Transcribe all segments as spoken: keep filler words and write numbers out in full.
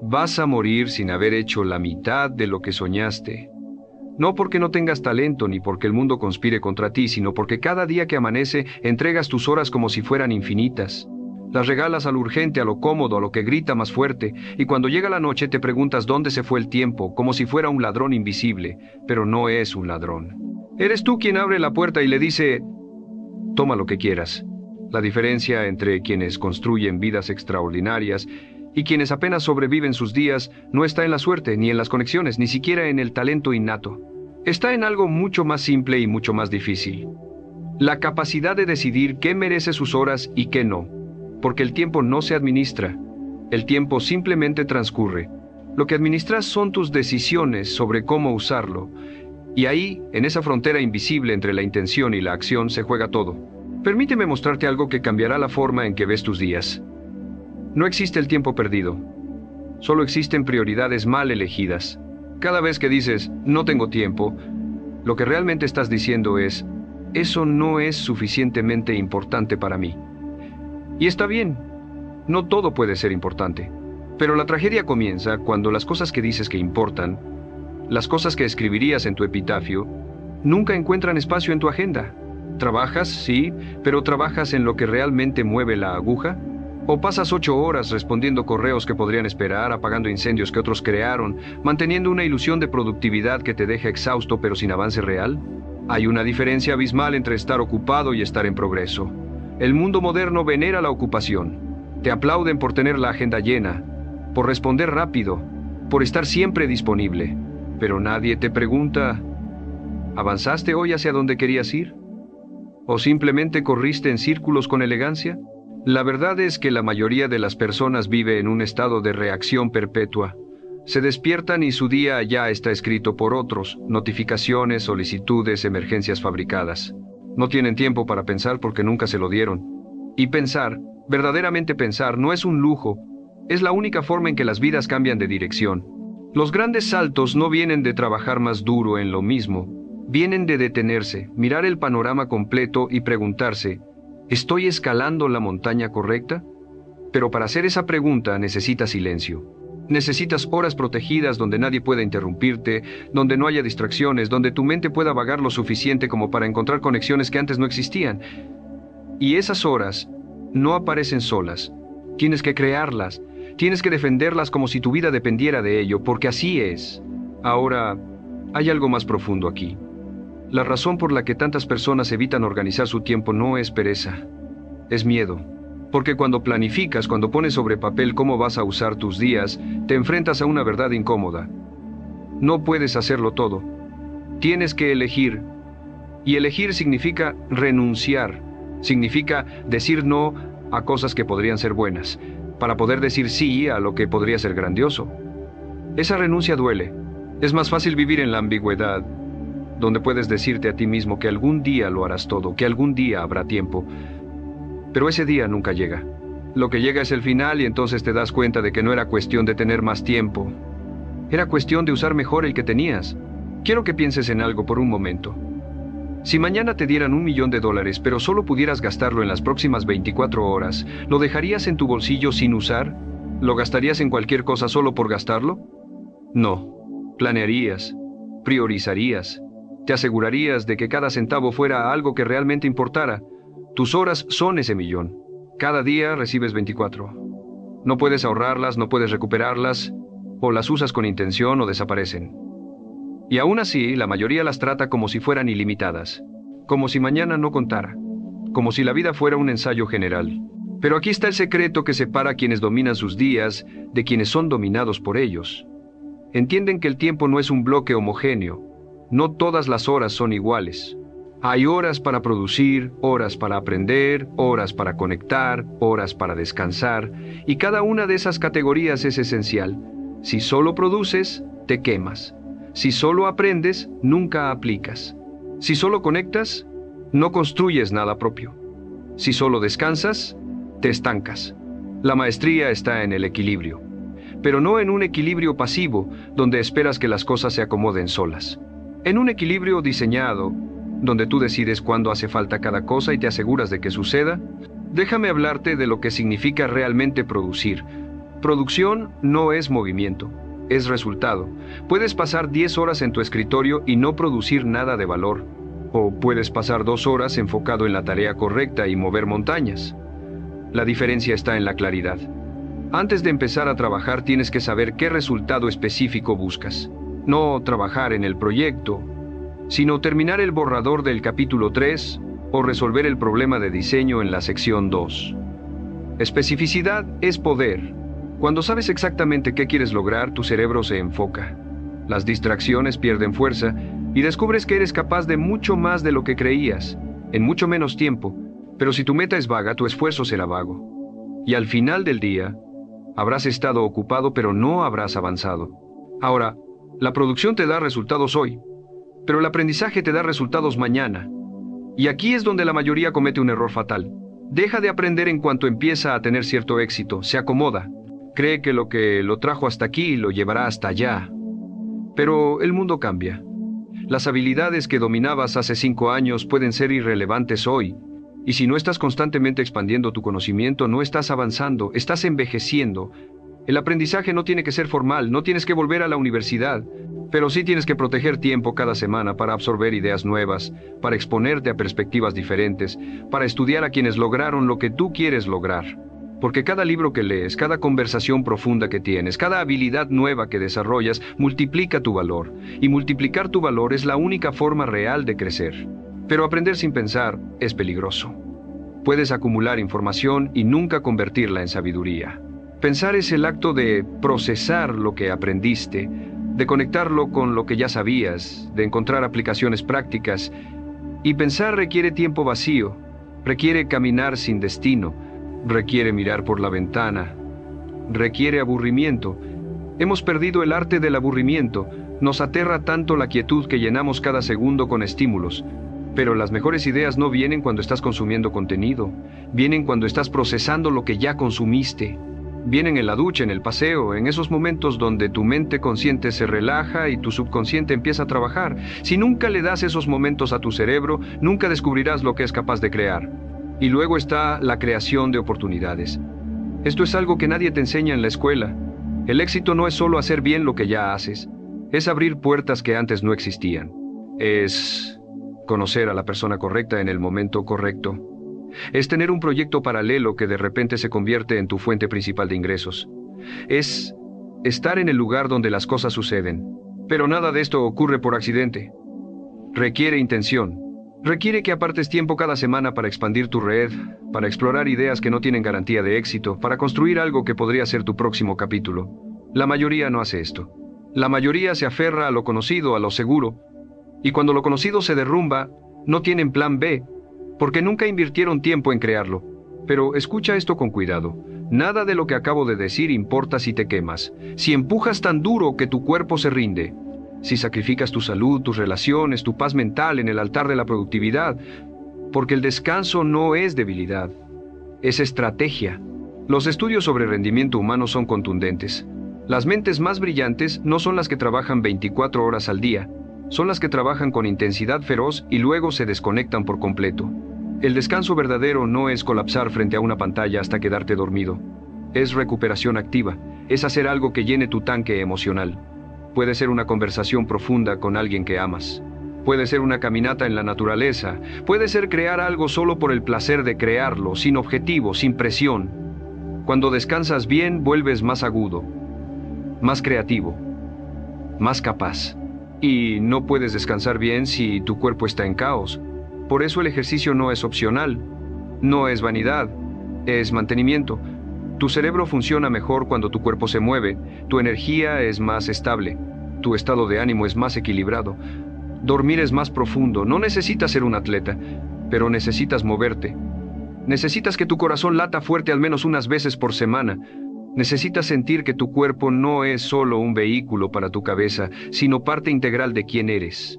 Vas a morir sin haber hecho la mitad de lo que soñaste. No porque no tengas talento ni porque el mundo conspire contra ti, sino porque cada día que amanece entregas tus horas como si fueran infinitas. Las regalas al urgente, a lo cómodo, a lo que grita más fuerte, y cuando llega la noche te preguntas dónde se fue el tiempo, como si fuera un ladrón invisible, pero no es un ladrón. Eres tú quien abre la puerta y le dice: toma lo que quieras. La diferencia entre quienes construyen vidas extraordinarias y quienes apenas sobreviven sus días no está en la suerte, ni en las conexiones, ni siquiera en el talento innato. Está en algo mucho más simple y mucho más difícil. La capacidad de decidir qué merece sus horas y qué no. Porque el tiempo no se administra. El tiempo simplemente transcurre. Lo que administras son tus decisiones sobre cómo usarlo. Y ahí, en esa frontera invisible entre la intención y la acción, se juega todo. Permíteme mostrarte algo que cambiará la forma en que ves tus días. No existe el tiempo perdido. Solo existen prioridades mal elegidas. Cada vez que dices, no tengo tiempo, lo que realmente estás diciendo es, eso no es suficientemente importante para mí. Y está bien, no todo puede ser importante. Pero la tragedia comienza cuando las cosas que dices que importan, las cosas que escribirías en tu epitafio, nunca encuentran espacio en tu agenda. ¿Trabajas? Sí, pero ¿trabajas en lo que realmente mueve la aguja? ¿O pasas ocho horas respondiendo correos que podrían esperar, apagando incendios que otros crearon, manteniendo una ilusión de productividad que te deja exhausto pero sin avance real? Hay una diferencia abismal entre estar ocupado y estar en progreso. El mundo moderno venera la ocupación. Te aplauden por tener la agenda llena, por responder rápido, por estar siempre disponible. Pero nadie te pregunta, ¿avanzaste hoy hacia donde querías ir? ¿O simplemente corriste en círculos con elegancia? La verdad es que la mayoría de las personas vive en un estado de reacción perpetua. Se despiertan y su día ya está escrito por otros, notificaciones, solicitudes, emergencias fabricadas. No tienen tiempo para pensar porque nunca se lo dieron. Y pensar, verdaderamente pensar, no es un lujo, es la única forma en que las vidas cambian de dirección. Los grandes saltos no vienen de trabajar más duro en lo mismo, vienen de detenerse, mirar el panorama completo y preguntarse, ¿estoy escalando la montaña correcta? Pero para hacer esa pregunta necesitas silencio. Necesitas horas protegidas donde nadie pueda interrumpirte, donde no haya distracciones, donde tu mente pueda vagar lo suficiente como para encontrar conexiones que antes no existían. Y esas horas no aparecen solas. Tienes que crearlas. Tienes que defenderlas como si tu vida dependiera de ello, porque así es. Ahora, hay algo más profundo aquí. La razón por la que tantas personas evitan organizar su tiempo no es pereza, es miedo. Porque cuando planificas, cuando pones sobre papel cómo vas a usar tus días, te enfrentas a una verdad incómoda. No puedes hacerlo todo. Tienes que elegir. Y elegir significa renunciar. Significa decir no a cosas que podrían ser buenas, para poder decir sí a lo que podría ser grandioso. Esa renuncia duele. Es más fácil vivir en la ambigüedad, donde puedes decirte a ti mismo que algún día lo harás todo, que algún día habrá tiempo. Pero ese día nunca llega. Lo que llega es el final y entonces te das cuenta de que no era cuestión de tener más tiempo. Era cuestión de usar mejor el que tenías. Quiero que pienses en algo por un momento. Si mañana te dieran un millón de dólares, pero solo pudieras gastarlo en las próximas veinticuatro horas, ¿lo dejarías en tu bolsillo sin usar? ¿Lo gastarías en cualquier cosa solo por gastarlo? No. Planearías. Priorizarías. Te asegurarías de que cada centavo fuera algo que realmente importara. Tus horas son ese millón. Cada día recibes veinticuatro. No puedes ahorrarlas, no puedes recuperarlas, o las usas con intención o desaparecen. Y aún así, la mayoría las trata como si fueran ilimitadas, como si mañana no contara, como si la vida fuera un ensayo general. Pero aquí está el secreto que separa a quienes dominan sus días de quienes son dominados por ellos. Entienden que el tiempo no es un bloque homogéneo. No todas las horas son iguales. Hay horas para producir, horas para aprender, horas para conectar, horas para descansar, y cada una de esas categorías es esencial. Si solo produces, te quemas. Si solo aprendes, nunca aplicas. Si solo conectas, no construyes nada propio. Si solo descansas, te estancas. La maestría está en el equilibrio, pero no en un equilibrio pasivo, donde esperas que las cosas se acomoden solas. En un equilibrio diseñado, donde tú decides cuándo hace falta cada cosa y te aseguras de que suceda. Déjame hablarte de lo que significa realmente producir. Producción no es movimiento, es resultado. Puedes pasar diez horas en tu escritorio y no producir nada de valor. O puedes pasar dos horas enfocado en la tarea correcta y mover montañas. La diferencia está en la claridad. Antes de empezar a trabajar tienes que saber qué resultado específico buscas. No trabajar en el proyecto, sino terminar el borrador del capítulo tres o resolver el problema de diseño en la sección dos. Especificidad es poder. Cuando sabes exactamente qué quieres lograr, tu cerebro se enfoca. Las distracciones pierden fuerza y descubres que eres capaz de mucho más de lo que creías, en mucho menos tiempo. Pero si tu meta es vaga, tu esfuerzo será vago. Y al final del día, habrás estado ocupado, pero no habrás avanzado. Ahora, la producción te da resultados hoy, pero el aprendizaje te da resultados mañana. Y aquí es donde la mayoría comete un error fatal. Deja de aprender en cuanto empieza a tener cierto éxito, se acomoda. Cree que lo que lo trajo hasta aquí lo llevará hasta allá. Pero el mundo cambia. Las habilidades que dominabas hace cinco años pueden ser irrelevantes hoy. Y si no estás constantemente expandiendo tu conocimiento, no estás avanzando, estás envejeciendo. El aprendizaje no tiene que ser formal, no tienes que volver a la universidad, pero sí tienes que proteger tiempo cada semana para absorber ideas nuevas, para exponerte a perspectivas diferentes, para estudiar a quienes lograron lo que tú quieres lograr. Porque cada libro que lees, cada conversación profunda que tienes, cada habilidad nueva que desarrollas, multiplica tu valor. Y multiplicar tu valor es la única forma real de crecer. Pero aprender sin pensar es peligroso. Puedes acumular información y nunca convertirla en sabiduría. Pensar es el acto de procesar lo que aprendiste, de conectarlo con lo que ya sabías, de encontrar aplicaciones prácticas. Y pensar requiere tiempo vacío, requiere caminar sin destino, requiere mirar por la ventana, requiere aburrimiento. Hemos perdido el arte del aburrimiento. Nos aterra tanto la quietud que llenamos cada segundo con estímulos. Pero las mejores ideas no vienen cuando estás consumiendo contenido. Vienen cuando estás procesando lo que ya consumiste. Vienen en la ducha, en el paseo, en esos momentos donde tu mente consciente se relaja y tu subconsciente empieza a trabajar. Si nunca le das esos momentos a tu cerebro, nunca descubrirás lo que es capaz de crear. Y luego está la creación de oportunidades. Esto es algo que nadie te enseña en la escuela. El éxito no es solo hacer bien lo que ya haces. Es abrir puertas que antes no existían. Es conocer a la persona correcta en el momento correcto. Es tener un proyecto paralelo que de repente se convierte en tu fuente principal de ingresos. Es estar en el lugar donde las cosas suceden. Pero nada de esto ocurre por accidente. Requiere intención. Requiere que apartes tiempo cada semana para expandir tu red, para explorar ideas que no tienen garantía de éxito, para construir algo que podría ser tu próximo capítulo. La mayoría no hace esto. La mayoría se aferra a lo conocido, a lo seguro. Y cuando lo conocido se derrumba, no tienen plan B, porque nunca invirtieron tiempo en crearlo. Pero escucha esto con cuidado. Nada de lo que acabo de decir importa si te quemas, si empujas tan duro que tu cuerpo se rinde, si sacrificas tu salud, tus relaciones, tu paz mental en el altar de la productividad, porque el descanso no es debilidad, es estrategia. Los estudios sobre rendimiento humano son contundentes. Las mentes más brillantes no son las que trabajan veinticuatro horas al día, son las que trabajan con intensidad feroz y luego se desconectan por completo. El descanso verdadero no es colapsar frente a una pantalla hasta quedarte dormido. Es recuperación activa, es hacer algo que llene tu tanque emocional. Puede ser una conversación profunda con alguien que amas. Puede ser una caminata en la naturaleza. Puede ser crear algo solo por el placer de crearlo, sin objetivo, sin presión. Cuando descansas bien, vuelves más agudo, más creativo, más capaz. Y no puedes descansar bien si tu cuerpo está en caos. Por eso el ejercicio no es opcional, no es vanidad, es mantenimiento. Tu cerebro funciona mejor cuando tu cuerpo se mueve, tu energía es más estable, tu estado de ánimo es más equilibrado. Dormir es más profundo, no necesitas ser un atleta, pero necesitas moverte. Necesitas que tu corazón lata fuerte al menos unas veces por semana. Necesitas sentir que tu cuerpo no es solo un vehículo para tu cabeza, sino parte integral de quién eres.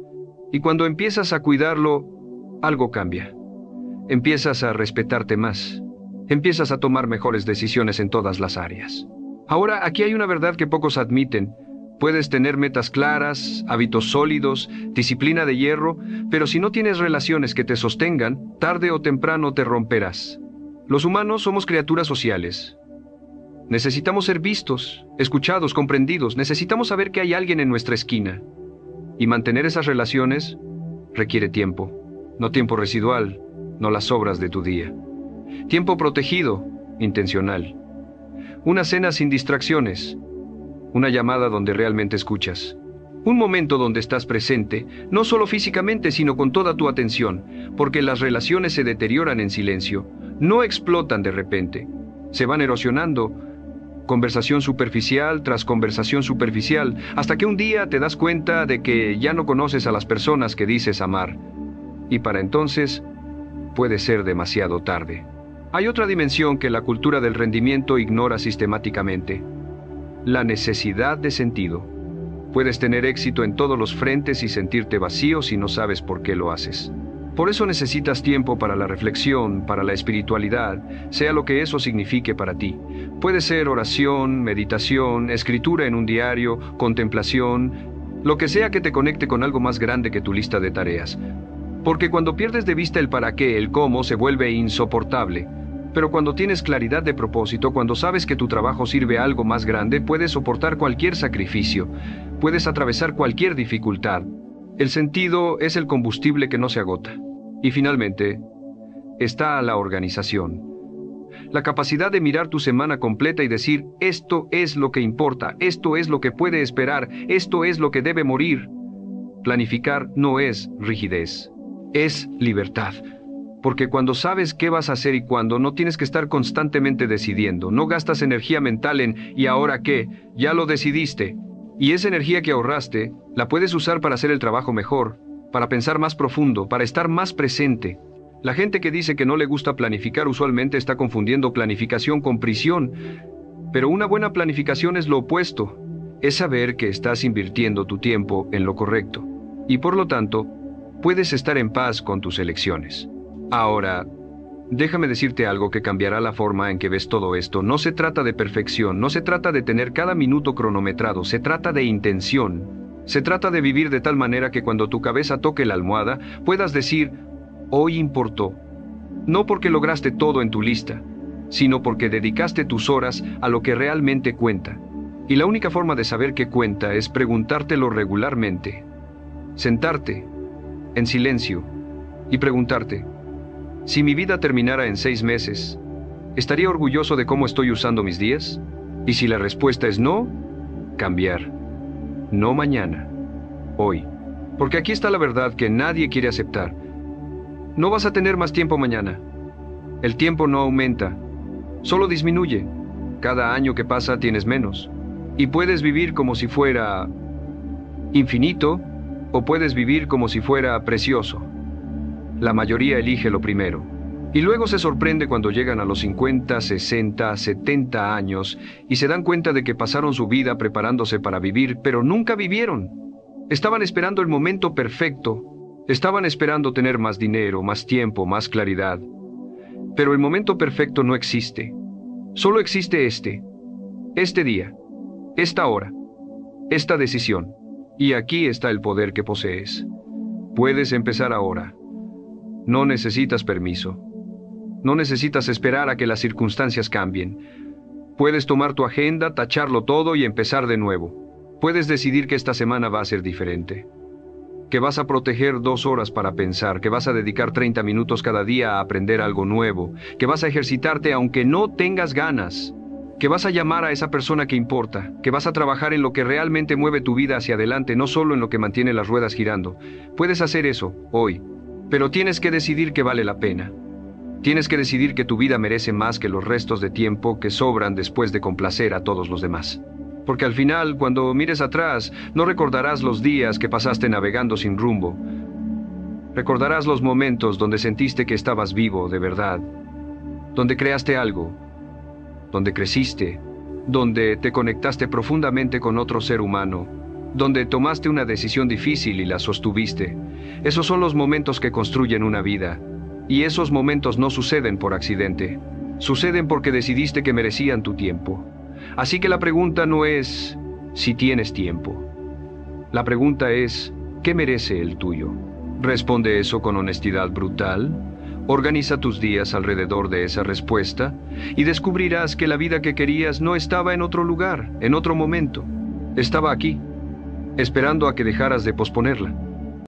Y cuando empiezas a cuidarlo, algo cambia. Empiezas a respetarte más. Empiezas a tomar mejores decisiones en todas las áreas. Ahora, aquí hay una verdad que pocos admiten. Puedes tener metas claras, hábitos sólidos, disciplina de hierro, pero si no tienes relaciones que te sostengan, tarde o temprano te romperás. Los humanos somos criaturas sociales. Necesitamos ser vistos, escuchados, comprendidos. Necesitamos saber que hay alguien en nuestra esquina. Y mantener esas relaciones requiere tiempo. No tiempo residual, no las sobras de tu día. Tiempo protegido, intencional. Una cena sin distracciones. Una llamada donde realmente escuchas. Un momento donde estás presente, no solo físicamente, sino con toda tu atención, porque las relaciones se deterioran en silencio, no explotan de repente, se van erosionando, conversación superficial tras conversación superficial, hasta que un día te das cuenta de que ya no conoces a las personas que dices amar, y para entonces puede ser demasiado tarde. Hay otra dimensión que la cultura del rendimiento ignora sistemáticamente: la necesidad de sentido. Puedes tener éxito en todos los frentes y sentirte vacío si no sabes por qué lo haces. Por eso necesitas tiempo para la reflexión, para la espiritualidad, sea lo que eso signifique para ti. Puede ser oración, meditación, escritura en un diario, contemplación, lo que sea que te conecte con algo más grande que tu lista de tareas. Porque cuando pierdes de vista el para qué, el cómo, se vuelve insoportable. Pero cuando tienes claridad de propósito, cuando sabes que tu trabajo sirve a algo más grande, puedes soportar cualquier sacrificio, puedes atravesar cualquier dificultad. El sentido es el combustible que no se agota. Y finalmente, está la organización. La capacidad de mirar tu semana completa y decir: esto es lo que importa, esto es lo que puede esperar, esto es lo que debe morir. Planificar no es rigidez, es libertad. Porque cuando sabes qué vas a hacer y cuándo, no tienes que estar constantemente decidiendo. No gastas energía mental en ¿y ahora qué? Ya lo decidiste. Y esa energía que ahorraste, la puedes usar para hacer el trabajo mejor, para pensar más profundo, para estar más presente. La gente que dice que no le gusta planificar usualmente está confundiendo planificación con prisión. Pero una buena planificación es lo opuesto. Es saber que estás invirtiendo tu tiempo en lo correcto. Y por lo tanto, puedes estar en paz con tus elecciones. Ahora, déjame decirte algo que cambiará la forma en que ves todo esto. No se trata de perfección, no se trata de tener cada minuto cronometrado, se trata de intención. Se trata de vivir de tal manera que cuando tu cabeza toque la almohada, puedas decir: hoy importó. No porque lograste todo en tu lista, sino porque dedicaste tus horas a lo que realmente cuenta. Y la única forma de saber qué cuenta es preguntártelo regularmente. Sentarte, en silencio, y preguntarte: si mi vida terminara en seis meses, ¿estaría orgulloso de cómo estoy usando mis días? Y si la respuesta es no, cambiar. No mañana, hoy. Porque aquí está la verdad que nadie quiere aceptar. No vas a tener más tiempo mañana. El tiempo no aumenta, solo disminuye. Cada año que pasa tienes menos. Y puedes vivir como si fuera infinito, o puedes vivir como si fuera precioso. La mayoría elige lo primero. Y luego se sorprende cuando llegan a los cincuenta, sesenta, setenta años y se dan cuenta de que pasaron su vida preparándose para vivir, pero nunca vivieron. Estaban esperando el momento perfecto. Estaban esperando tener más dinero, más tiempo, más claridad. Pero el momento perfecto no existe. Solo existe este. Este día. Esta hora. Esta decisión. Y aquí está el poder que posees. Puedes empezar ahora. No necesitas permiso. No necesitas esperar a que las circunstancias cambien. Puedes tomar tu agenda, tacharlo todo y empezar de nuevo. Puedes decidir que esta semana va a ser diferente. Que vas a proteger dos horas para pensar, que vas a dedicar treinta minutos cada día a aprender algo nuevo, que vas a ejercitarte aunque no tengas ganas, que vas a llamar a esa persona que importa, que vas a trabajar en lo que realmente mueve tu vida hacia adelante, no solo en lo que mantiene las ruedas girando. Puedes hacer eso hoy. Pero tienes que decidir que vale la pena. Tienes que decidir que tu vida merece más que los restos de tiempo que sobran después de complacer a todos los demás. Porque al final, cuando mires atrás, no recordarás los días que pasaste navegando sin rumbo. Recordarás los momentos donde sentiste que estabas vivo de verdad, donde creaste algo, donde creciste, donde te conectaste profundamente con otro ser humano, donde tomaste una decisión difícil y la sostuviste. Esos son los momentos que construyen una vida. Y esos momentos no suceden por accidente. Suceden porque decidiste que merecían tu tiempo. Así que la pregunta no es si tienes tiempo. La pregunta es, ¿qué merece el tuyo? Responde eso con honestidad brutal Organiza tus días alrededor de esa respuesta y descubrirás que la vida que querías no estaba en otro lugar, en otro momento. Estaba aquí, esperando a que dejaras de posponerla.